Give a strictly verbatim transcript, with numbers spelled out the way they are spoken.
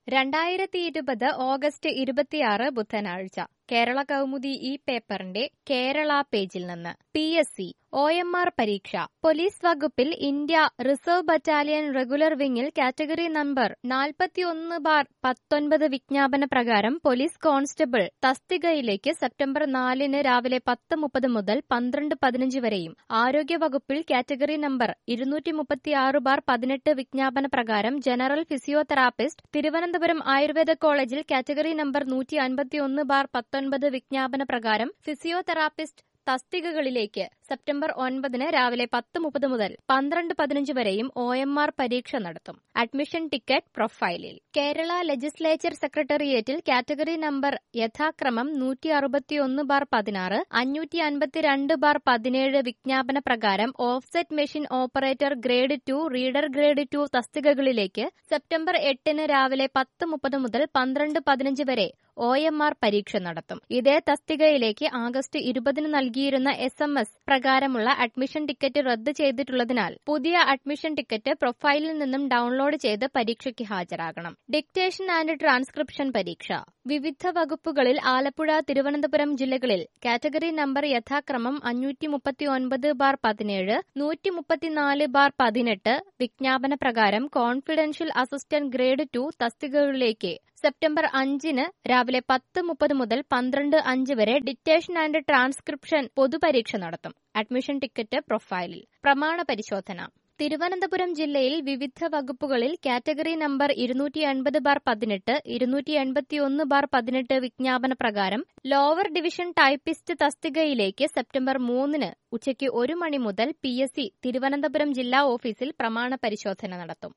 രണ്ടായിരത്തി ഇരുപത് ഓഗസ്റ്റ് ഇരുപത്തിയാറ് ബുധനാഴ്ച കേരള കൗമുദി ഈ പേപ്പറിന്റെ കേരള പേജിൽ നിന്ന് P S C O M R പരീക്ഷ. പോലീസ് വകുപ്പിൽ ഇന്ത്യ റിസർവ് ബറ്റാലിയൻ റെഗുലർ വിങ്ങിൽ കാറ്റഗറി നമ്പർ നാൽപ്പത്തിയൊന്ന് ബാർ പത്തൊൻപത് വിജ്ഞാപന പ്രകാരം പോലീസ് കോൺസ്റ്റബിൾ തസ്തികയിലേക്ക് സെപ്റ്റംബർ നാലിന് രാവിലെ പത്ത് മുപ്പത് മുതൽ പന്ത്രണ്ട് പതിനഞ്ച് വരെയും ആരോഗ്യ വകുപ്പിൽ കാറ്റഗറി നമ്പർ ഇരുന്നൂറ്റി മുപ്പത്തിയാറ് ബാർ പതിനെട്ട് വിജ്ഞാപന പ്രകാരം ജനറൽ ഫിസിയോതെറാപ്പിസ്റ്റ് തിരുവനന്തപുരം ആയുർവേദ കോളേജിൽ കാറ്റഗറി നമ്പർ നൂറ്റി അൻപത്തിയൊന്ന് ബാർ പത്തൊൻപത് വിജ്ഞാപന പ്രകാരം ഫിസിയോതെറാപ്പിസ്റ്റ് തസ്തികകളിലേക്ക് സെപ്റ്റംബർ ഒൻപതിന് രാവിലെ പത്ത് മുപ്പത് മുതൽ പന്ത്രണ്ട് പതിനഞ്ച് വരെയും ഒ എം ആർ പരീക്ഷ നടത്തും. അഡ്മിഷൻ ടിക്കറ്റ് പ്രൊഫൈലിൽ. കേരള ലെജിസ്ലേച്ചർ സെക്രട്ടേറിയറ്റിൽ കാറ്റഗറി നമ്പർ യഥാക്രമം നൂറ്റി അറുപത്തിയൊന്ന് ബാർ പതിനാറ് അഞ്ഞൂറ്റി അൻപത്തിരണ്ട് ബാർ പതിനേഴ് വിജ്ഞാപന പ്രകാരം offset machine operator grade two reader grade two തസ്തികകളിലേക്ക് സെപ്റ്റംബർ എട്ടിന് രാവിലെ പത്ത് മുപ്പത് മുതൽ പന്ത്രണ്ട് പതിനഞ്ച് വരെ ഒ എം ആർ പരീക്ഷ നടത്തും. ഇതേ തസ്തികയിലേക്ക് ആഗസ്റ്റ് ഇരുപതിന് നൽകിയിരുന്ന എസ് എം എസ് പ്രകാരമുള്ള അഡ്മിഷൻ ടിക്കറ്റ് റദ്ദ് ചെയ്തിട്ടുള്ളതിനാൽ പുതിയ അഡ്മിഷൻ ടിക്കറ്റ് പ്രൊഫൈലിൽ നിന്നും ഡൌൺലോഡ് ചെയ്ത് പരീക്ഷയ്ക്ക് ഹാജരാകണം. ഡിക്റ്റേഷൻ ആൻഡ് ട്രാൻസ്ക്രിപ്ഷൻ പരീക്ഷ. വിവിധ വകുപ്പുകളിൽ ആലപ്പുഴ, തിരുവനന്തപുരം ജില്ലകളിൽ കാറ്റഗറി നമ്പർ യഥാക്രമം അഞ്ഞൂറ്റി മുപ്പത്തി ഒൻപത് ബാർ പതിനേഴ് നൂറ്റി മുപ്പത്തിനാല് ബാർ പതിനെട്ട് വിജ്ഞാപന പ്രകാരം കോൺഫിഡൻഷ്യൽ അസിസ്റ്റന്റ് ഗ്രേഡ് ടു തസ്തികകളിലേക്ക് സെപ്റ്റംബർ അഞ്ചിന് രാവിലെ പത്ത് മുപ്പത് മുതൽ പന്ത്രണ്ട് അഞ്ച് വരെ ഡിക്റ്റേഷൻ ആൻഡ് ട്രാൻസ്ക്രിപ്ഷൻ പൊതുപരീക്ഷ നടത്തും. അഡ്മിഷൻ ടിക്കറ്റ് പ്രൊഫൈലിൽ. പ്രമാണ പരിശോധന. തിരുവനന്തപുരം ജില്ലയിൽ വിവിധ വകുപ്പുകളിൽ കാറ്റഗറി നമ്പർ ഇരുന്നൂറ്റി എൺപത് ബാർ പതിനെട്ട് ഇരുന്നൂറ്റി എൺപത്തിയൊന്ന് ബാർ പതിനെട്ട് വിജ്ഞാപന പ്രകാരം ലോവർ ഡിവിഷൻ ടൈപ്പിസ്റ്റ് തസ്തികയിലേക്ക് സെപ്റ്റംബർ മൂന്നിന് ഉച്ചയ്ക്ക് ഒരു മണി മുതൽ പി എസ് സി തിരുവനന്തപുരം ജില്ലാ ഓഫീസിൽ പ്രമാണ പരിശോധന നടത്തും.